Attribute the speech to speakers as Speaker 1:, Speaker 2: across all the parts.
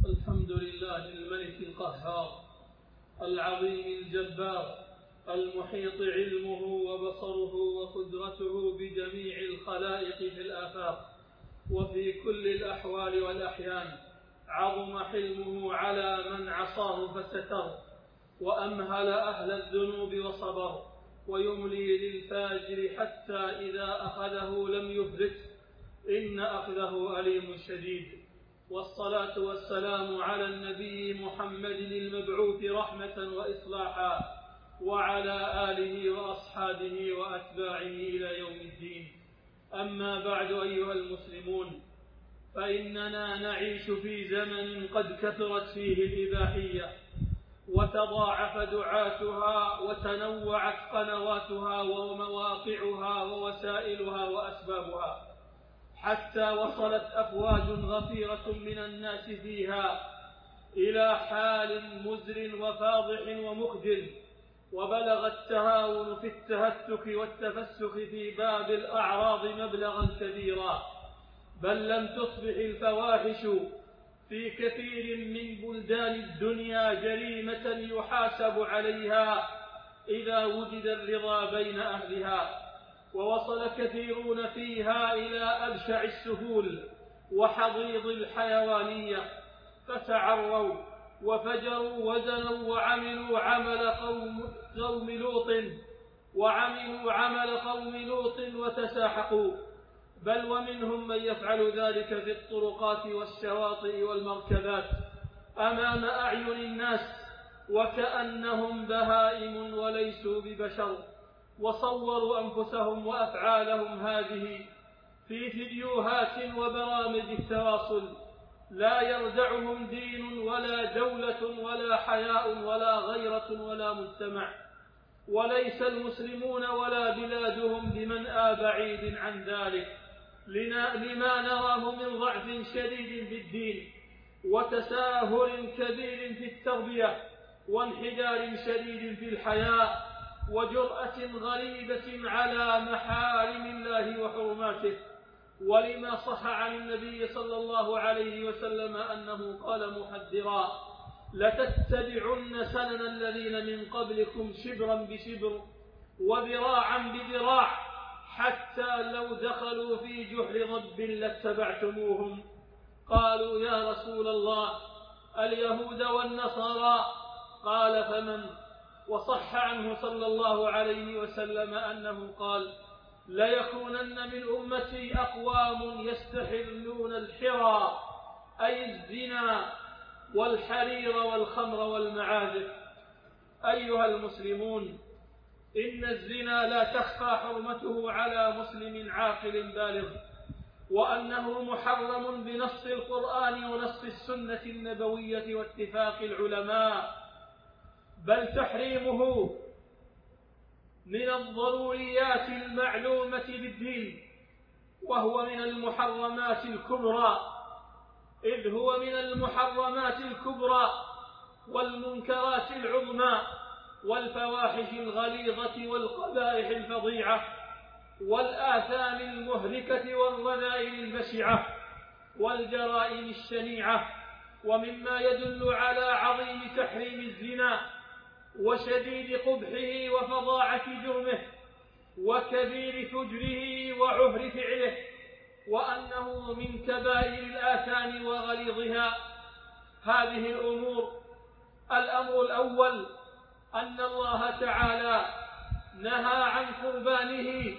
Speaker 1: الحمد لله الملك القهار العظيم الجبار المحيط علمه وبصره وقدرته بجميع الخلائق في الآفاق وفي كل الأحوال والأحيان. عظم حلمه على من عصاه فستر، وأمهل أهل الذنوب وصبر، ويملي للفاجر حتى إذا أخذه لم يفلت، إن أخذه أليم شديد. والصلاة والسلام على النبي محمد المبعوث رحمة وإصلاحا، وعلى آله وأصحابه وأتباعه إلى يوم الدين. أما بعد أيها المسلمون، فإننا نعيش في زمن قد كثرت فيه الإباحية، وتضاعف دعاتها، وتنوعت قنواتها ومواقعها ووسائلها وأسبابها، حتى وصلت أفواج غفيرة من الناس فيها إلى حال مزر وفاضح ومخجل، وبلغ التهاون في التهتك والتفسخ في باب الأعراض مبلغا كبيرا، بل لم تصبح الفواحش في كثير من بلدان الدنيا جريمة يحاسب عليها إذا وجد الرضا بين أهلها، ووصل كثيرون فيها إلى أبشع السهول وحضيض الحيوانية، فتعروا وفجروا وزنوا وعملوا عمل قوم لوط وتساحقوا، بل ومنهم من يفعل ذلك في الطرقات والشواطئ والمركبات أمام أعين الناس وكأنهم بهائم وليسوا ببشر، وصوروا أنفسهم وأفعالهم هذه في فيديوهات وبرامج التواصل، لا يردعهم دين ولا دولة ولا حياء ولا غيرة ولا مجتمع، وليس المسلمون ولا بلادهم بمنأى بعيد عن ذلك، لما نراه من ضعف شديد في الدين، وتساهل كبير في التربية، وانحدار شديد في الحياة، وجرأة غريبة على محارم الله وحرماته. ولما صح عن النبي صلى الله عليه وسلم أنه قال محذرا: لتتبعن سنن الذين من قبلكم شبرا بشبر وذراعا بذراع، حتى لو دخلوا في جحر ضب لاتبعتموهم. قالوا: يا رسول الله، اليهود والنصارى؟ قال: فمن؟ وصح عنه صلى الله عليه وسلم أنه قال: ليكونن من أمتي أقوام يستحلون الحرى، أي الزنا والحرير والخمر والمعازف. أيها المسلمون، إن الزنا لا تخفى حرمته على مسلم عاقل بالغ، وأنه محرم بنص القرآن ونص السنة النبوية واتفاق العلماء، بل تحريمه من الضروريات المعلومة بالدين، وهو من المحرمات الكبرى، إذ هو من المحرمات الكبرى والمنكرات العظمى والفواحش الغليظة والقبائح الفظيعة والآثام المهلكة والرذائل البشعة والجرائم الشنيعة، ومما يدل على عظيم تحريم الزنا وشديد قبحه وفظاعة جرمه وكبير فجره وعهر فعله، وأنه من كبائر الآثام وغليظها. هذه الأمور: الأمر الأول أن الله تعالى نهى عن قربانه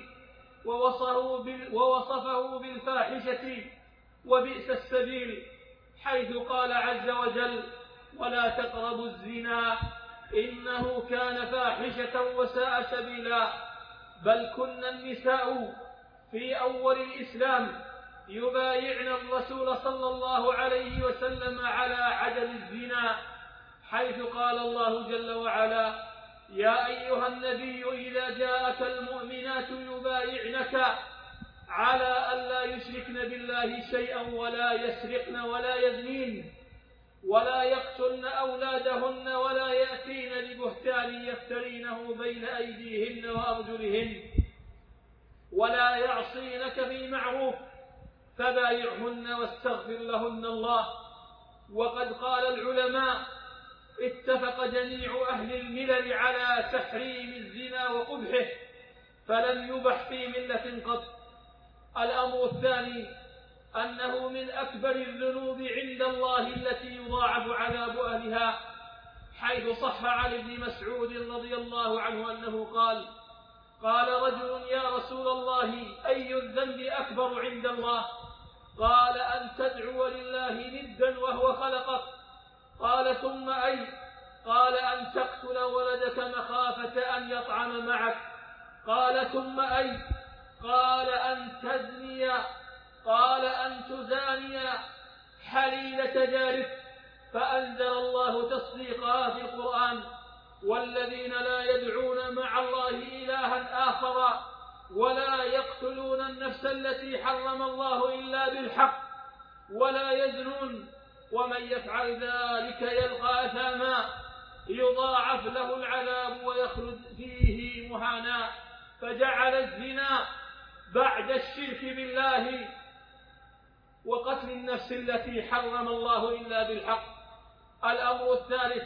Speaker 1: ووصفه بالفاحشة وبئس السبيل، حيث قال عز وجل: ولا تقربوا الزنا إنه كان فاحشة وساء سبيلا. بل كن النساء في أول الإسلام يبايعن الرسول صلى الله عليه وسلم على عدم الزنا، حيث قال الله جل وعلا: يا أيها النبي إذا جاءك المؤمنات يبايعنك على ألا يشركن بالله شيئا ولا يسرقن ولا يزنين ولا يقتلن أولادهن ولا يأتين ببهتان يفترينه بين أيديهن وأرجلهن ولا يعصينك في معروف فبايعهن واستغفر لهن الله، وقد قال العلماء اتفق جميع أهل الملل على تحريم الزنا وقبحه، فلم يبح في ملة قط. الأمر الثاني أنه من أكبر الذنوب عند الله التي يضاعف عذاب أهلها، حيث صح عن ابن مسعود رضي الله عنه أنه قال رجل: يا رسول الله، أي الذنب أكبر عند الله؟ قال: أن تدعو لله ندا وهو خلقك. قال: ثم أي؟ قال: أن تقتل ولدك مخافة أن يطعم معك. قال: ثم أي؟ قال: أن تزني. قال: أن تزاني حليلة جارك. فأنزل الله تصديقها في القرآن: والذين لا يدعون مع الله إلها آخر ولا يقتلون النفس التي حرم الله إلا بالحق ولا يزنون ومن يفعل ذلك يلقى أثاما يضاعف له العذاب ويخلد فيه مهانا. فجعل الزنا بعد الشرك بالله وقتل النفس التي حرم الله إلا بالحق. الأمر الثالث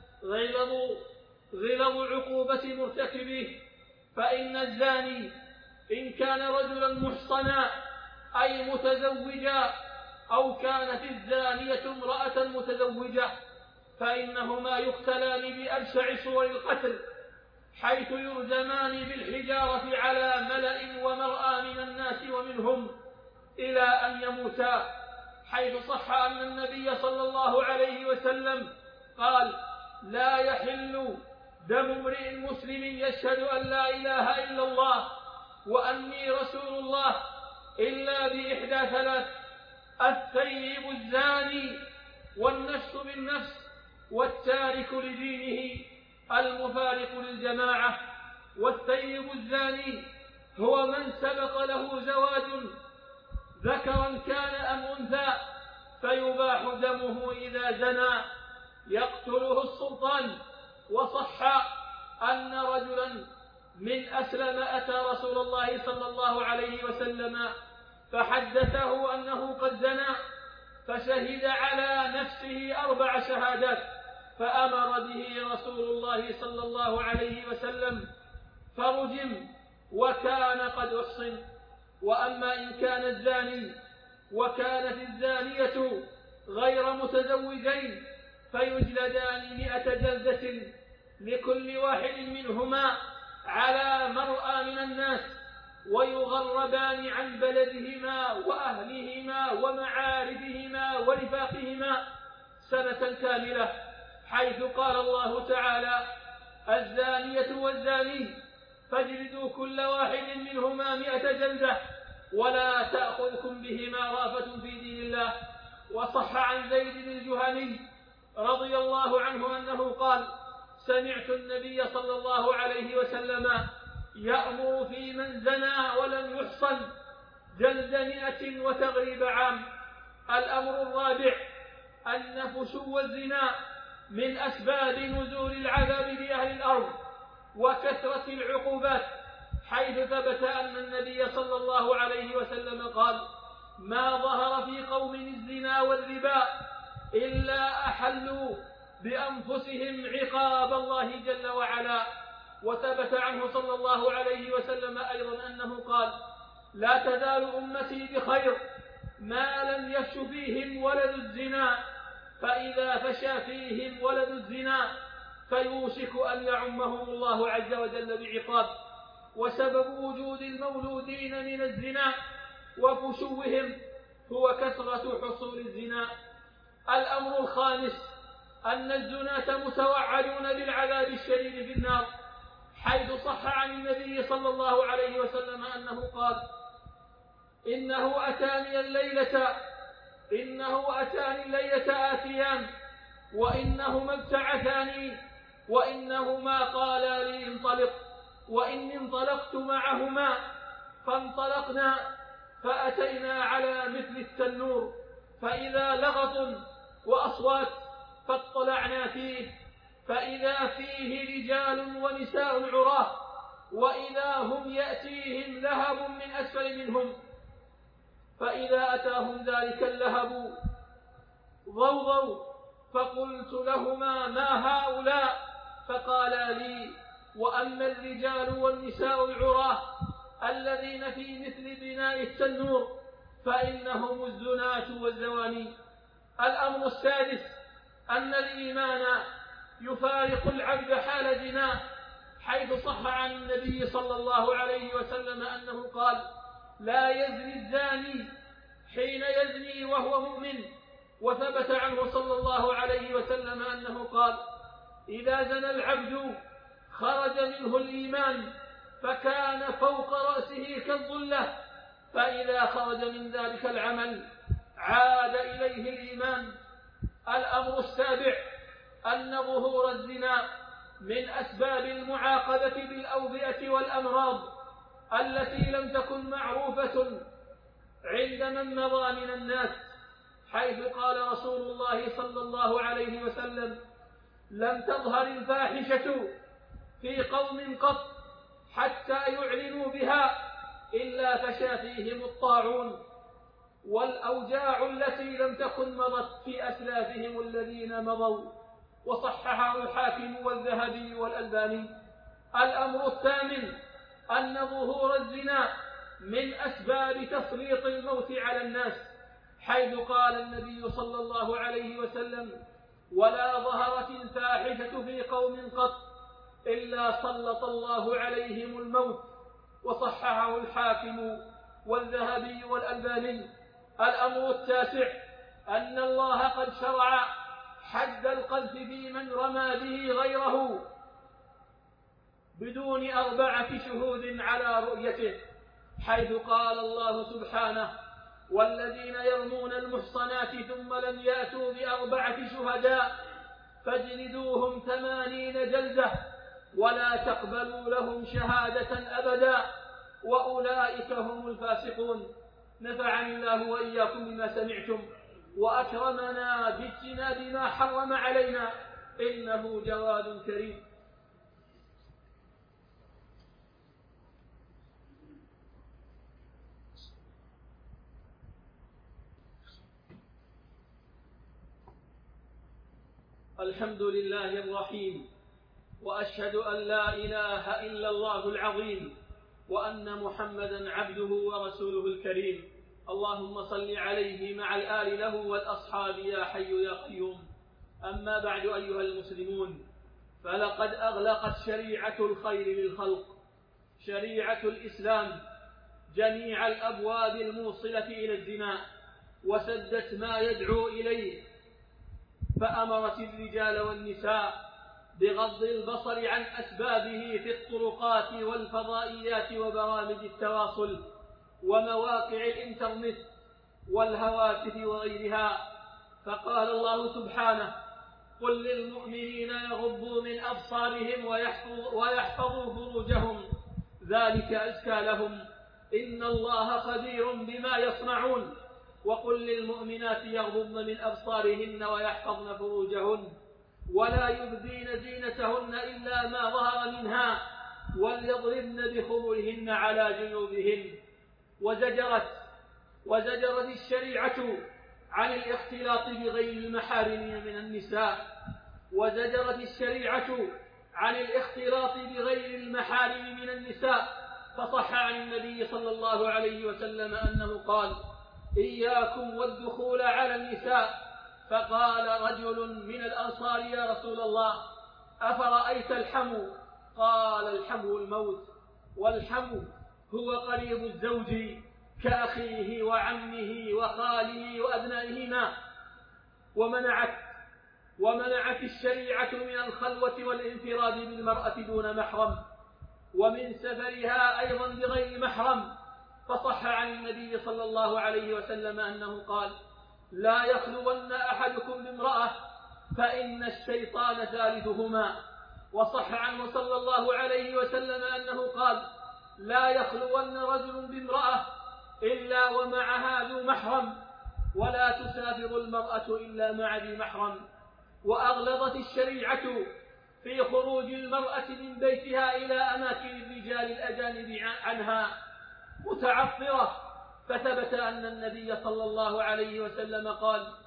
Speaker 1: غلظ عقوبة مرتكبه، فإن الزاني إن كان رجلا محصنا أي متزوجا أو كانت الزانية امرأة متزوجة فإنهما يقتلان بأبشع صور القتل، حيث يرجمان بالحجارة على ملأ ومرأى من الناس ومنهم إلى أن يموتا، حيث صح أن النبي صلى الله عليه وسلم قال: لا يحل دم امرئ مسلم يشهد أن لا إله إلا الله وأني رسول الله إلا بإحدى ثلاث: الثيب الزاني والنفس بالنفس والتارك لدينه المفارق للجماعة. والثيب الزاني هو من سبق له زواج ذكرا كان أم أنثى فيباح دمه إذا زنى يقتله السلطان. وصح أن رجلا من أسلم أتى رسول الله صلى الله عليه وسلم فحدثه أنه قد زنى، فشهد على نفسه 4 شهادات، فأمر به رسول الله صلى الله عليه وسلم فرجم وكان قد أحصن. وأما إن كان الزاني وكانت الزانية غير متزوجين فيجلدان 100 جلدة لكل واحد منهما على مرأى من الناس، ويغربان عن بلدهما وأهلهما ومعارفهما ورفاقهما 1 سنة كاملة، حيث قال الله تعالى: الزانية والزاني فاجلدوا كل واحد منهما 100 جلدة ولا تأخذكم بهما رأفة في دين الله. وصح عن زيد الجهني رضي الله عنه أنه قال: سمعت النبي صلى الله عليه وسلم يأمر في من زنى ولم يحصن جلد 100 وتغريب عام. الأمر الرابع أن فشو الزنا من أسباب نزول العذاب بأهل الأرض وكثرة العقوبات، حيث ثبت أن النبي صلى الله عليه وسلم قال: ما ظهر في قوم الزنا والربا إلا أحلوا بأنفسهم عقاب الله جل وعلا. وثبت عنه صلى الله عليه وسلم أيضا أنه قال: لا تزال أمتي بخير ما لم يفش فيهم ولد الزنا، فإذا فشى فيهم ولد الزنا فيوشك أن يعمهم الله عز وجل بعقاب. وسبب وجود المولودين من الزنا وفشوهم هو كثرة حصول الزنا. الأمر الخامس أن الزناة متوعدون بالعذاب الشديد في النار، حيث صح عن النبي صلى الله عليه وسلم أنه قال: إنه أتاني الليلة آتيان وإنهما ابتعثاني وإنهما قالا لي انطلق، وإني انطلقت معهما فانطلقنا فأتينا على مثل التنور فإذا لغط وأصوات فاطلعنا فيه فإذا فيه رجال ونساء عراه وإذا هم يأتيهم لهب من أسفل منهم، فإذا أتاهم ذلك اللهب ضوضوا، فقلت لهما: ما هؤلاء؟ فقالا لي: وأما الرجال والنساء العراة الذين في مثل بناء التنور فإنهم الزناة والزواني. الأمر السادس: أن الإيمان يفارق العبد حال زناه، حيث صح عن النبي صلى الله عليه وسلم أنه قال: لا يزني الزاني حين يزني وهو مؤمن. وثبت عنه صلى الله عليه وسلم أنه قال: إذا زنى العبد خرج منه الإيمان فكان فوق رأسه كالظلة، فإذا خرج من ذلك العمل عاد إليه الإيمان. الأمر السابع: أن ظهور الزنا من أسباب المعاقبة بالأوبئة والأمراض التي لم تكن معروفة عند من مضى من الناس، حيث قال رسول الله صلى الله عليه وسلم: لم تظهر الفاحشة في قوم قط حتى يعلنوا بها إلا فشى فيهم الطاعون والأوجاع التي لم تكن مضت في أسلافهم الذين مضوا. وصححه الحاكم والذهبي والألباني. الأمر الثامن: أن ظهور الزنا من أسباب تسليط الموت على الناس، حيث قال النبي صلى الله عليه وسلم: ولا ظهرت الفاحشة في قوم قط إلا سلط الله عليهم الموت. وصححه الحاكم والذهبي والألباني. الأمر التاسع: أن الله قد شرع حد القذف في من رمى به غيره بدون 4 شهود على رؤيته، حيث قال الله سبحانه: والذين يرمون المحصنات ثم لم يأتوا ب4 شهداء فاجلدوهم 80 جلدة ولا تقبلوا لهم شهادة أبدا وأولئك هم الفاسقون. نفعني الله وإياكم بما سمعتم وأكرمنا باجتناب ما حرم علينا، إنه جواد كريم. الحمد لله الرحيم، وأشهد أن لا إله إلا الله العظيم، وأن محمدا عبده ورسوله الكريم. اللهم صل عليه مع الآل له والأصحاب يا حي يا قيوم. أما بعد أيها المسلمون، فلقد أغلقت شريعة الخير للخلق، شريعة الإسلام، جميع الأبواب الموصلة إلى الزنا، وسدت ما يدعو إليه، فأمرت الرجال والنساء بغض البصر عن أسبابه في الطرقات والفضائيات وبرامج التواصل ومواقع الإنترنت والهواتف وغيرها. فقال الله سبحانه: قل للمؤمنين يغضوا من أبصارهم ويحفظوا فروجهم ذلك أزكى لهم إن الله خبير بما يصنعون. وقل للمؤمنات يغضضن من أبصارهن ويحفظن فروجهن ولا يبدين زينتهن إلا ما ظهر منها وليضربن بخمرهن على جنوبهن. وزجرت الشريعة عن الاختلاط بغير المحارم من النساء، وزجرت الشريعة عن الاختلاط بغير المحارم من النساء. فصح عن النبي صلى الله عليه وسلم أنه قال: إياكم والدخول على النساء. فقال رجل من الأنصار: يا رسول الله، أفرأيت الحمو؟ قال: الحمو الموت، والحمو هو قريب الزوج كأخيه وعمه وخاله وأبنائهما. ومنعت الشريعة من الخلوة والانفراد بالمرأة دون محرم، ومن سفرها أيضا بغير محرم. فصح عن النبي صلى الله عليه وسلم أنه قال: لا يخلون أحدكم بامرأة فإن الشيطان ثالثهما. وصح عنه صلى الله عليه وسلم أنه قال: لا يخلون رجل بامرأة إلا ومعها ذو محرم، ولا تسافر المرأة إلا مع ذي محرم. وأغلظت الشريعة في خروج المرأة من بيتها إلى أماكن الرجال الأجانب عنها متعطرة، فثبت أن النبي صلى الله عليه وسلم قال: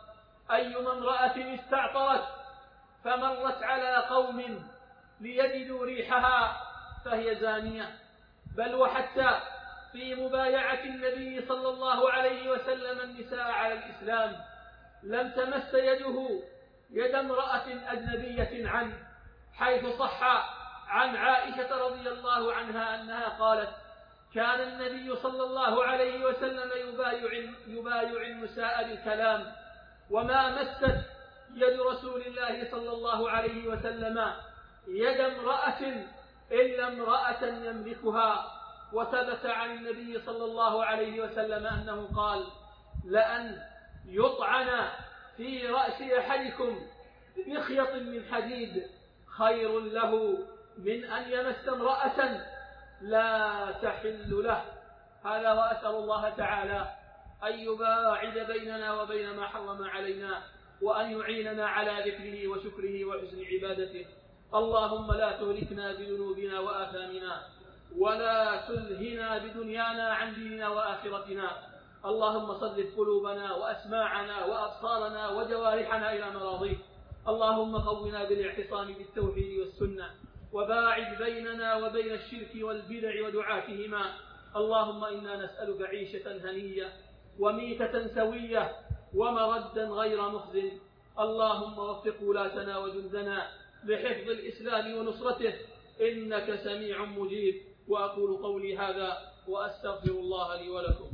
Speaker 1: أيما امرأة استعطرت فمرت على قوم ليجدوا ريحها فهي زانية. بل وحتى في مبايعة النبي صلى الله عليه وسلم النساء على الإسلام لم تمس يده يد امرأة أجنبية عنه، حيث صح عن عائشة رضي الله عنها أنها قالت: كان النبي صلى الله عليه وسلم يبايع النساء بالكلام، وما مست يد رسول الله صلى الله عليه وسلم يد امرأة إلا امرأة يملكها. وثبت عن النبي صلى الله عليه وسلم أنه قال: لأن يطعن في رأس أحدكم بمخيط من حديد خير له من أن يمس امرأة لا تحل له. هذا، وأسأل الله تعالى أن يباعد بيننا وبين ما حرم علينا، وأن يعيننا على ذكره وشكره وحسن عبادته. اللهم لا تهلكنا بذنوبنا وآثامنا، ولا تلهنا بدنيانا عن ديننا وآخرتنا. اللهم صرف قلوبنا وأسماعنا وأبصارنا وجوارحنا إلى مراضيك. اللهم قونا بالاعتصام بالتوحيد والسنة، وباعد بيننا وبين الشرك والبدع ودعاتهما. اللهم إنا نسألك عيشة هنية وميتة سوية ومردا غير مخزن. اللهم وفق ولاتنا وجندنا لحفظ الإسلام ونصرته، إنك سميع مجيب. وأقول قولي هذا وأستغفر الله لي ولكم.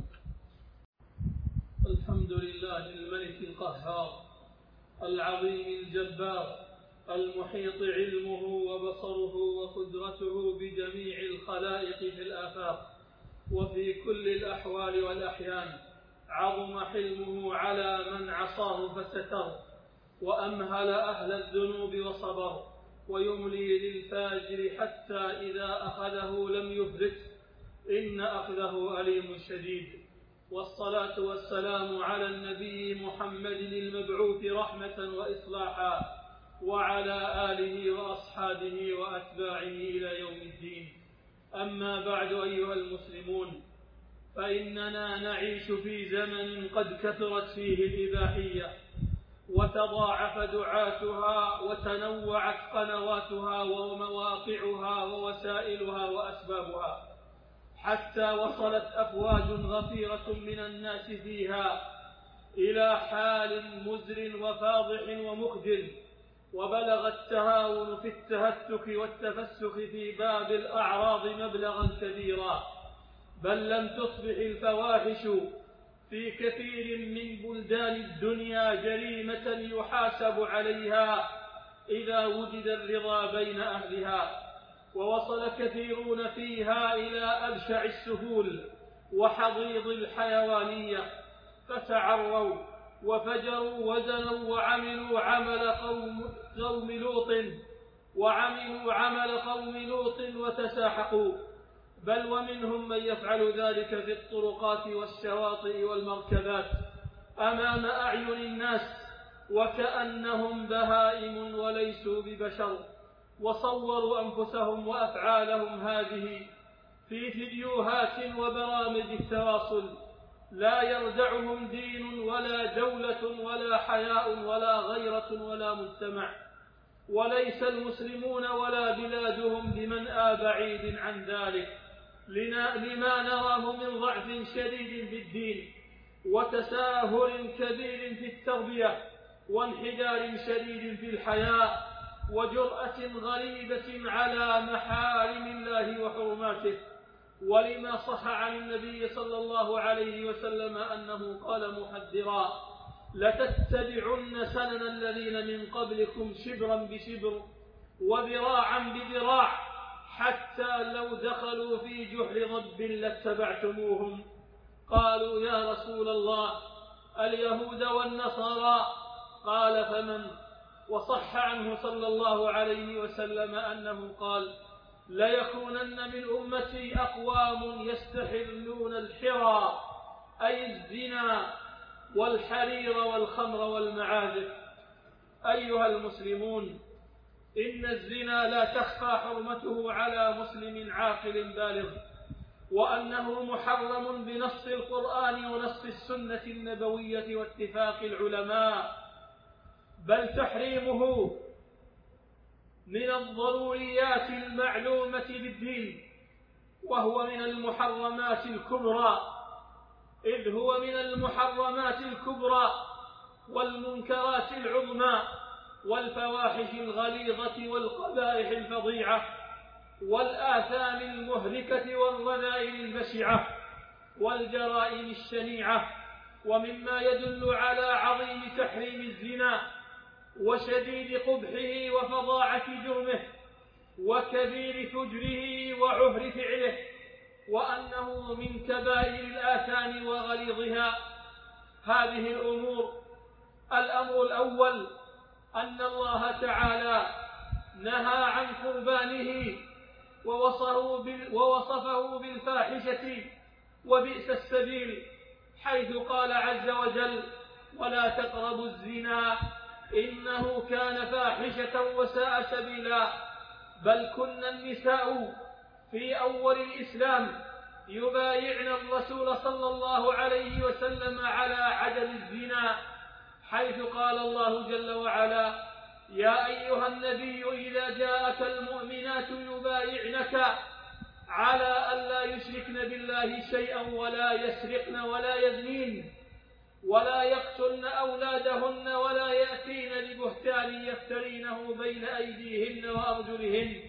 Speaker 1: الحمد لله الملك القهار العظيم الجبار المحيط علمه وبصره وقدرته بجميع الخلائق في الآفاق وفي كل الأحوال والأحيان. عظم حلمه على من عصاه فستر، وأمهل أهل الذنوب وصبر، ويملي للفاجر حتى إذا أخذه لم يفلت، إن أخذه أليم شديد. والصلاة والسلام على النبي محمد المبعوث رحمة وإصلاحا، وعلى آله وأصحابه وأتباعه إلى يوم الدين. أما بعد، أيها المسلمون، فإننا نعيش في زمن قد كثرت فيه الإباحية، وتضاعف دعاتها، وتنوعت قنواتها ومواقعها ووسائلها وأسبابها، حتى وصلت أفواج غفيرة من الناس فيها إلى حال مزر وفاضح ومخجل، وبلغ التهاون في التهتك والتفسخ في باب الأعراض مبلغا كبيرا. بل لم تصبح الفواحش في كثير من بلدان الدنيا جريمة يحاسب عليها إذا وجد الرضا بين أهلها، ووصل كثيرون فيها إلى أبشع السهول وحضيض الحيوانية، فتعروا وفجروا وزنوا وعملوا عمل قوم لوط وتساحقوا. بل ومنهم من يفعل ذلك في الطرقات والشواطئ والمركبات أمام أعين الناس وكأنهم بهائم وليسوا ببشر، وصوروا أنفسهم وأفعالهم هذه في فيديوهات وبرامج التواصل. لا يردعهم دين ولا دولة ولا حياء ولا غيرة ولا مجتمع، وليس المسلمون ولا بلادهم بمنأى بعيد عن ذلك، لما نراه من ضعف شديد في الدين، وتساهل كبير في التربية، وانحدار شديد في الحياة، وجرأة غريبة على محارم الله وحرماته. ولما صح عن النبي صلى الله عليه وسلم أنه قال محذرا: لتتبعن سنن الذين من قبلكم شبرا بشبر وذراعا بذراع، حتى لو دخلوا في جحر ضب لاتبعتموهم. قالوا: يا رسول الله، اليهود والنصارى؟ قال: فمن؟ وصح عنه صلى الله عليه وسلم أنه قال: ليكونن من أمتي أقوام يستحلون الحرى، أي الزنا والحرير والخمر والمعازف. أيها المسلمون، إن الزنا لا تخفى حرمته على مسلم عاقل بالغ، وأنه محرم بنص القرآن ونص السنة النبوية واتفاق العلماء، بل تحريمه من الضروريات المعلومة بالدين، وهو من المحرمات الكبرى، إذ هو من المحرمات الكبرى والمنكرات العظمى والفواحش الغليظة والقبائح الفظيعة والآثام المهلكة والرذائل البشعة والجرائم الشنيعة، ومما يدل على عظيم تحريم الزنا وشديد قبحه وفظاعة جرمه وكبير فجره وعهر فعله، وأنه من كبائر الآثام وغليظها. هذه الأمور: الأمر الأول أن الله تعالى نهى عن قربانه ووصفه بالفاحشة وبئس السبيل، حيث قال عز وجل: ولا تقربوا الزنا إنه كان فاحشة وساء سبيلا. بل كن النساء في أول الإسلام يبايعن الرسول صلى الله عليه وسلم على عدم الزنا، حيث قال الله جل وعلا: يا أيها النبي إذا جاءك المؤمنات يبايعنك على ألا يشركن بالله شيئا ولا يسرقن ولا يزنين ولا يقتلن أولادهن ولا يأتين ببهتان يفترينه بين أيديهن وأرجلهن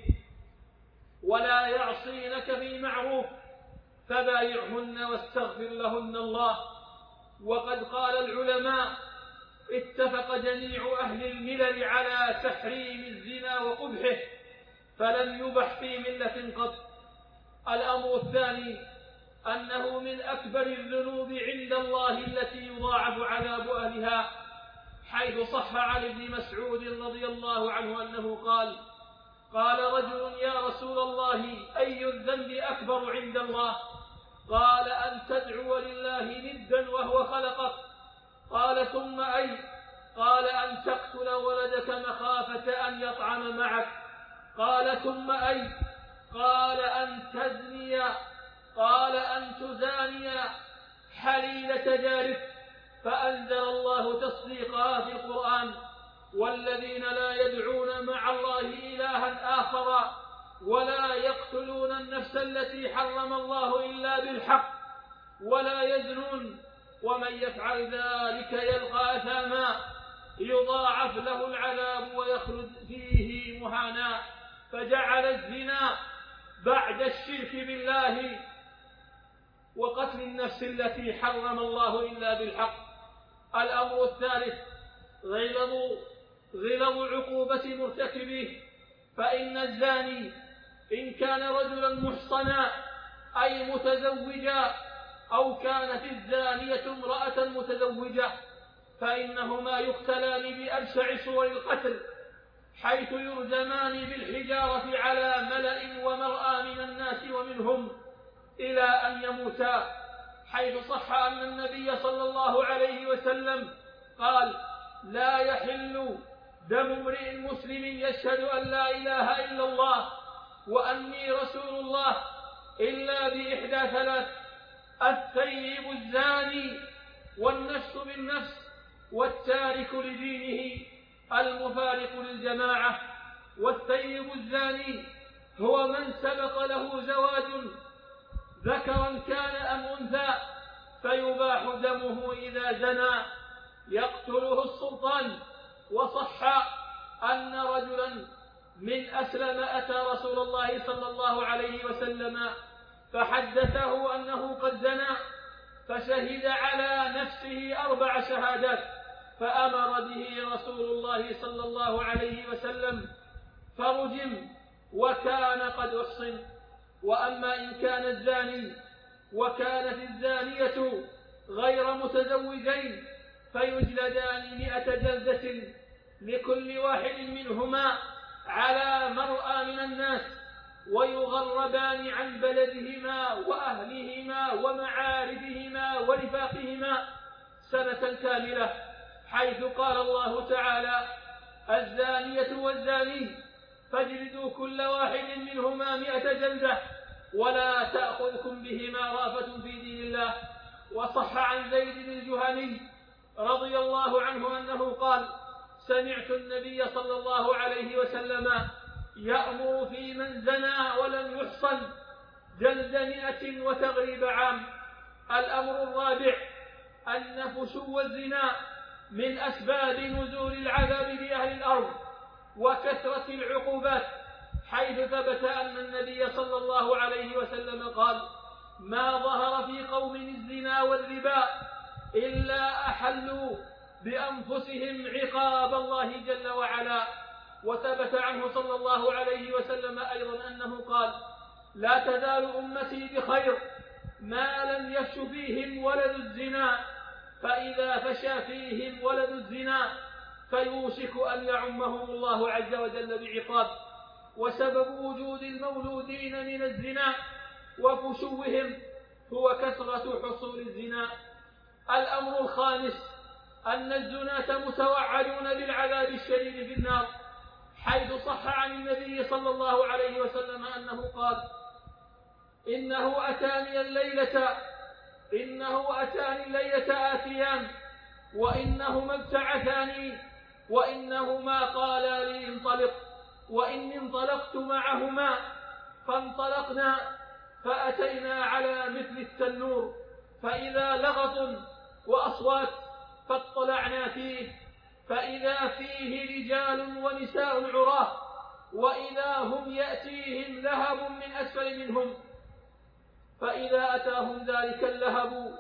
Speaker 1: ولا يعصينك في معروف فبايعهن واستغفر لهن الله. وقد قال العلماء: اتفق جميع أهل الملل على تحريم الزنا وقبحه، فلم يبح في ملة قط. الأمر الثاني أنه من أكبر الذنوب عند الله التي يضاعف عذاب أهلها، حيث صح عن ابن مسعود رضي الله عنه أنه قال رجل: يا رسول الله، أي الذنب أكبر عند الله؟ قال: أن تدعو لله ندا وهو خلقك. قال: ثم أي؟ قال: أن تقتل ولدك مخافة أن يطعم معك. قال: ثم أي؟ قال: أن تزني. قال: أن تزاني حليلة جارك. فأنزل الله تصديقها في القرآن: والذين لا يدعون مع الله إلها آخر ولا يقتلون النفس التي حرم الله إلا بالحق ولا يزنون ومن يفعل ذلك يلقى أثاما يضاعف له العذاب ويخلد فيه مهانا. فجعل الزنا بعد الشرك بالله وقتل النفس التي حرم الله إلا بالحق. الأمر الثالث: غلظ عقوبة مرتكبه، فإن الزاني إن كان رجلا محصنا أي متزوجا أو كانت الزانية امرأة متزوجة فإنهما يقتلان بأبشع صور القتل، حيث يرجمان بالحجارة على ملأ ومرأى من الناس ومنهم إلى أن يموتا، حيث صح أن النبي صلى الله عليه وسلم قال: لا يحل دم امرئ مسلم يشهد أن لا إله إلا الله وأني رسول الله إلا بإحدى ثلاث: الثيب الزاني والنفس بالنفس والتارك لدينه المفارق للجماعة. والثيب الزاني هو من سبق له زواج ذكرا كان أم أنثى فيباح دمه إذا زنى يقتله السلطان. وصح أن رجلا من أسلم أتى رسول الله صلى الله عليه وسلم فحدثه أنه قد زنى، فشهد على نفسه 4 شهادات، فأمر به رسول الله صلى الله عليه وسلم فرجم وكان قد أحصن. وأما إن كان الزاني وكانت الزانية غير متزوجين فيجلدان 100 جلدة لكل واحد منهما على مرأى من الناس، ويغربان عن بلدهما وأهلهما ومعارفهما ورفاقهما 1 سنة كاملة، حيث قال الله تعالى: الزانية والزاني فاجلدوا كل واحد منهما 100 جلدة ولا تأخذكم بهما رأفة في دين الله. وصح عن زيد بن الجهني رضي الله عنه أنه قال: سمعت النبي صلى الله عليه وسلم يأمر في من زنى ولم يحصن جلد 100 وتغريب عام. الأمر الرابع أن فشو الزنا من أسباب نزول العذاب بأهل الأرض وكثرة العقوبات، حيث ثبت أن النبي صلى الله عليه وسلم قال: ما ظهر في قوم الزنا والربا إلا أحلوا بأنفسهم عقاب الله جل وعلا. وثبت عنه صلى الله عليه وسلم أيضا أنه قال: لا تزال أمتي بخير ما لم يفش فيهم ولد الزنا، فإذا فشى فيهم ولد الزنا فيوشك أن يعمهم الله عز وجل بعقاب. وسبب وجود المولودين من الزنا وفشوهم هو كثرة حصول الزنا. الأمر الخامس أن الزناة متوعدون بالعذاب الشديد في النار، حيث صح عن النبي صلى الله عليه وسلم أنه قال: إنه أتاني الليلة آتيان وإنهما ابتعثاني وإنهما قالا لي انطلق، وإني انطلقت معهما فانطلقنا فأتينا على مثل التنور فإذا لغط وأصوات، فاطلعنا فيه فإذا فيه رجال ونساء عراه، وإذا هم يأتيهم لهب من أسفل منهم، فإذا أتاهم ذلك اللهب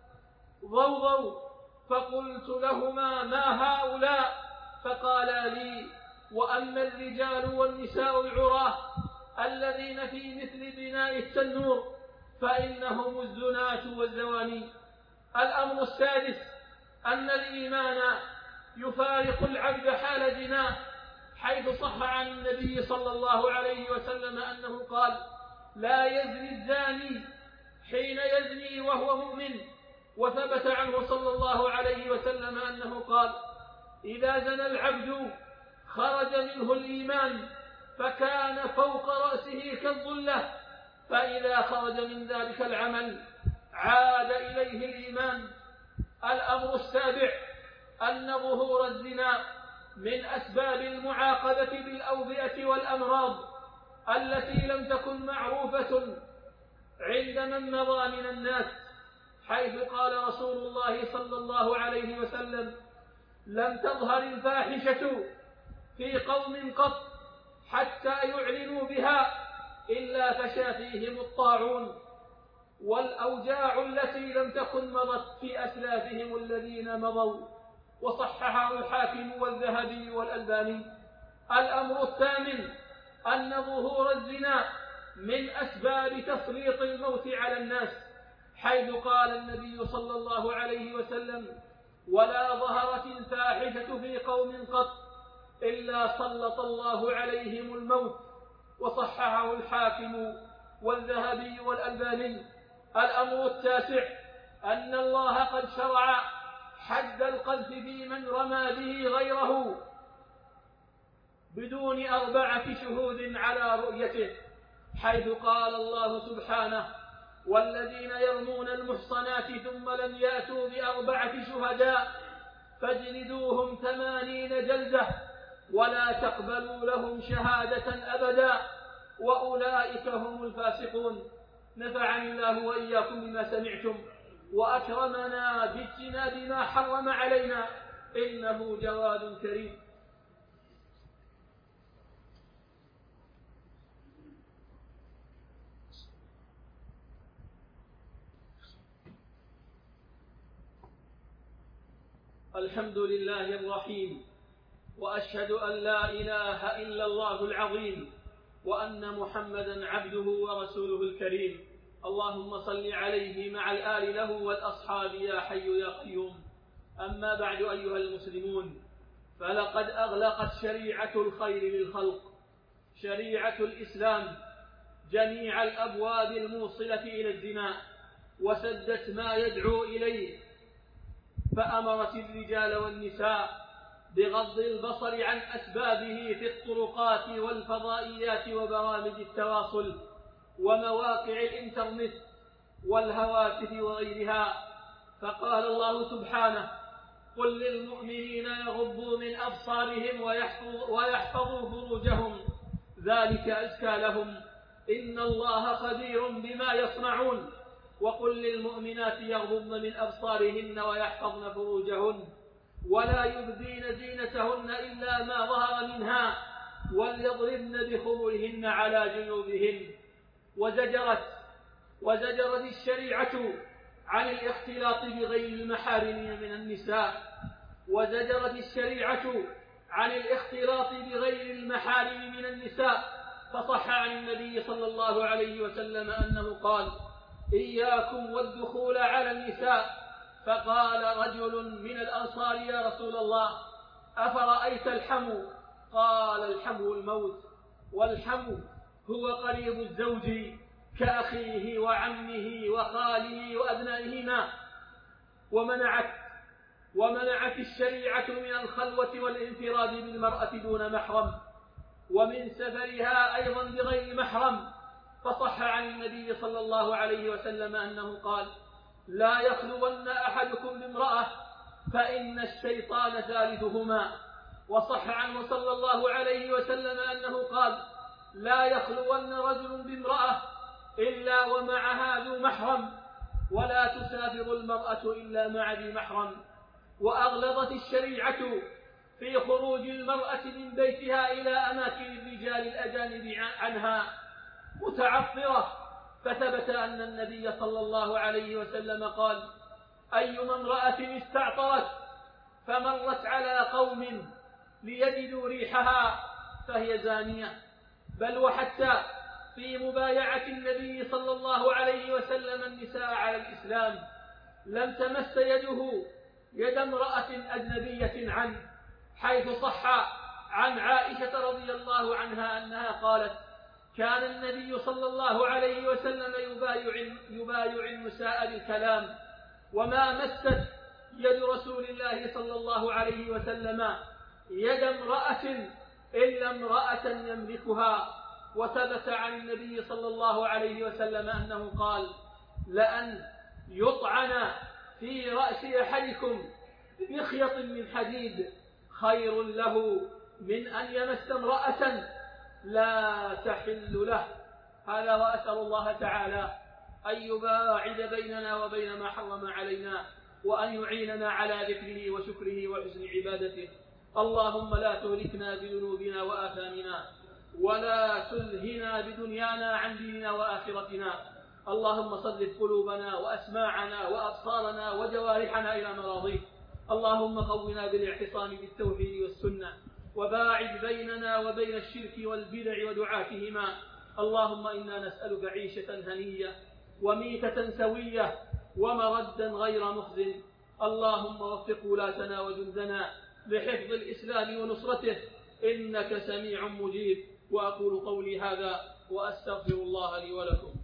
Speaker 1: ضوضوا، فقلت لهما: ما هؤلاء؟ فقالا لي: وأما الرجال والنساء العراه الذين في مثل بناء التنور فإنهم الزناة والزواني. الأمر السادس أن الإيمان يفارق العبد حال زناه، حيث صح عن النبي صلى الله عليه وسلم أنه قال: لا يزني الزاني حين يزني وهو مؤمن. وثبت عنه صلى الله عليه وسلم أنه قال: إذا زنى العبد خرج منه الإيمان فكان فوق رأسه كالظلة، فإذا خرج من ذلك العمل عاد إليه الإيمان. الأمر السابع أن ظهور الزنا من أسباب المعاقبة بالأوبئة والأمراض التي لم تكن معروفة عند من مضى من الناس، حيث قال رسول الله صلى الله عليه وسلم: لم تظهر الفاحشة في قوم قط حتى يعلنوا بها إلا فشى فيهم الطاعون والأوجاع التي لم تكن مضت في أسلافهم الذين مضوا. وصححه الحاكم والذهبي والألباني. الأمر الثامن أن ظهور الزنا من أسباب تسليط الموت على الناس، حيث قال النبي صلى الله عليه وسلم: ولا ظهرت الفاحشة في قوم قط إلا سلط الله عليهم الموت. وصححه الحاكم والذهبي والألباني. الأمر التاسع أن الله قد شرع حد القذف في من رمى به غيره بدون 4 شهود على رؤيته، حيث قال الله سبحانه: والذين يرمون المحصنات ثم لم يأتوا ب4 شهداء فاجلدوهم 80 جلدة ولا تقبلوا لهم شهادة أبدا وأولئك هم الفاسقون. نفعني الله وإياكم بما سمعتم وأكرمنا باجتناب ما حرم علينا، إنه جواد كريم. الحمد لله الرحيم، وأشهد أن لا إله إلا الله العظيم، وأن محمدا عبده ورسوله الكريم. اللهم صل عليه مع الآل له والأصحاب يا حي يا قيوم. أما بعد أيها المسلمون، فلقد أغلقت شريعة الخير للخلق، شريعة الإسلام، جميع الأبواب الموصلة إلى الزنا، وسدت ما يدعو إليه، فأمرت الرجال والنساء بغض البصر عن أسبابه في الطرقات والفضائيات وبرامج التواصل ومواقع الإنترنت والهواتف وغيرها. فقال الله سبحانه: قل للمؤمنين يغضوا من أبصارهم ويحفظوا فروجهم ذلك أزكى لهم إن الله خبير بما يصنعون وقل للمؤمنات يغضضن من أبصارهن ويحفظن فروجهن ولا يبدين زينتهن إلا ما ظهر منها وليضربن بخمرهن على جنوبهن. وزجرت الشريعة عن الاختلاط بغير المحارم من النساء فصح عن النبي صلى الله عليه وسلم أنه قال إياكم والدخول على النساء. فقال رجل من الأنصار يا رسول الله أفرأيت الحمو؟ قال الحمو الموت، والحمو هو قريب الزوج كأخيه وعمه وخاله وأبنائهما. ومنعت الشريعة من الخلوة والانفراد بالمرأة دون محرم ومن سفرها أيضا بغير محرم. فصح عن النبي صلى الله عليه وسلم أنه قال لا يخلون أحدكم بامرأة فإن الشيطان ثالثهما. وصح عنه صلى الله عليه وسلم أنه قال لا يخلون رجل بامرأة إلا ومعها ذو محرم ولا تسافر المرأة إلا مع ذي محرم. وأغلظت الشريعة في خروج المرأة من بيتها إلى أماكن الرجال الأجانب عنها متعطرة، فثبت أن النبي صلى الله عليه وسلم قال أيما امرأة استعطرت فمرت على قوم ليجدوا ريحها فهي زانية. بل وحتى في مبايعة النبي صلى الله عليه وسلم النساء على الإسلام لم تمس يده يد امرأة أجنبية عنه، حيث صح عن عائشة رضي الله عنها أنها قالت كان النبي صلى الله عليه وسلم يبايع النساء بالكلام وما مست يد رسول الله صلى الله عليه وسلم يد امرأة إلا امرأة يملكها. وثبت عن النبي صلى الله عليه وسلم أنه قال لأن يطعن في رأس أحدكم بمخيط من حديد خير له من أن يمس امرأة لا تحل له. هذا وأسأل الله تعالى أن يباعد بيننا وبين ما حرم علينا وأن يعيننا على ذكره وشكره وحسن عبادته. اللهم لا تهلكنا بذنوبنا وآثامنا ولا تلهنا بدنيانا عن ديننا وآخرتنا. اللهم صرف قلوبنا وأسماعنا وأبصارنا وجوارحنا إلى مراضيك. اللهم قونا بالاعتصام بالتوحيد والسنة وباعد بيننا وبين الشرك والبدع ودعاتهما. اللهم إنا نسألك عيشة هنية وميتة سوية ومردا غير مخزن. اللهم وفق ولاتنا وجندنا لحفظ الإسلام ونصرته إنك سميع مجيب. وأقول قولي هذا وأستغفر الله لي ولكم.